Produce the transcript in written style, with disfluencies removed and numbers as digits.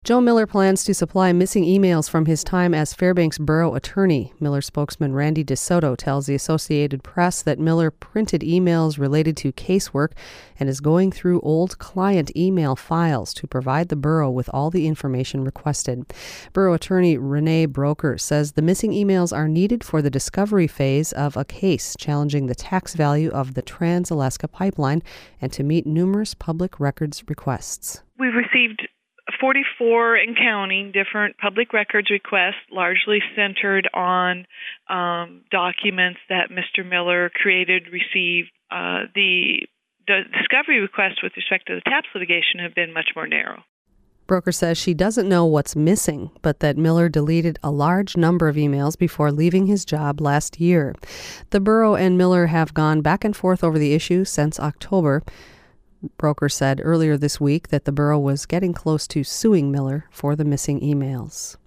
Joe Miller plans to supply missing emails from his time as Fairbanks borough attorney. Miller spokesman Randy DeSoto tells the Associated Press that Miller printed emails related to casework and is going through old client email files to provide the borough with all the information requested. Borough attorney Renee Broker says the missing emails are needed for the discovery phase of a case challenging the tax value of the Trans-Alaska Pipeline and to meet numerous public records requests. We've received 44 and counting different public records requests, largely centered on documents that Mr. Miller created, received. The discovery requests with respect to the TAPS litigation have been much more narrow. Broker says she doesn't know what's missing, but that Miller deleted a large number of emails before leaving his job last year. The borough and Miller have gone back and forth over the issue since October. Broker said earlier this week that the borough was getting close to suing Miller for the missing emails.